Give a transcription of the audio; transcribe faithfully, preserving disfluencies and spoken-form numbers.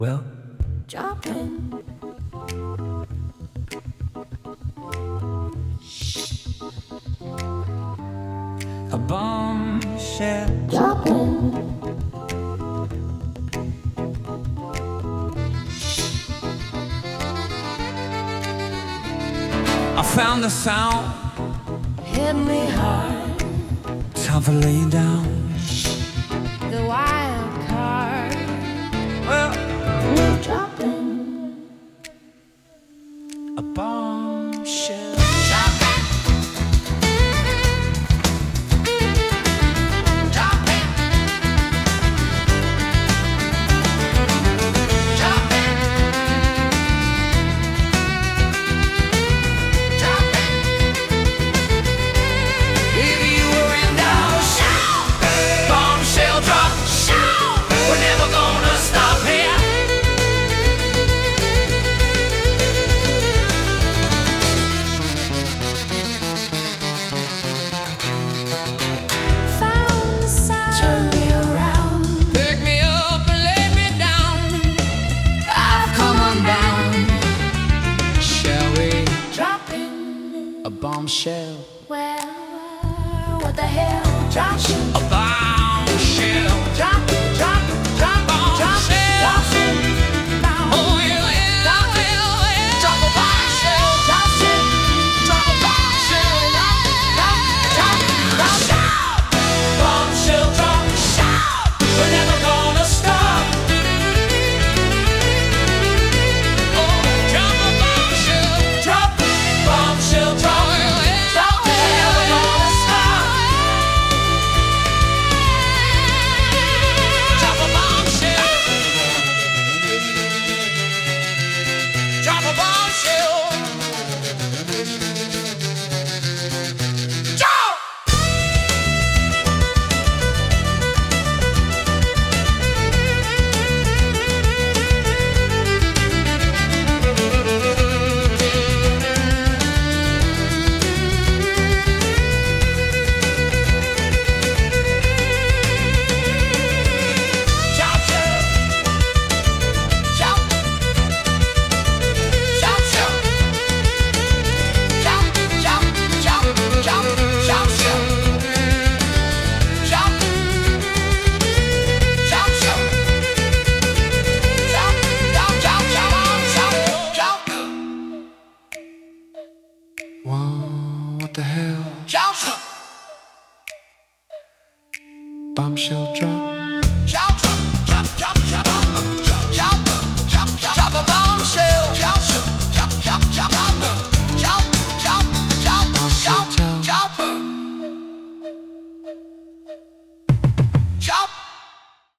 Well, dropping. a bombshell Dropping. I found the sound. Hit me hard. Time for laying down. The wild card. Well, We're dropping. a bombshell. Dropping. Dropping. Dropping. Dropping. If you were in doubt, Shout. bombshell drop. Shout. We're never gonna stop here. Found the sound. Turn me around. Pick me up and lay me down. I've come undone. Shall we? Dropping. A bombshell. Well, what the hell? Dropping. A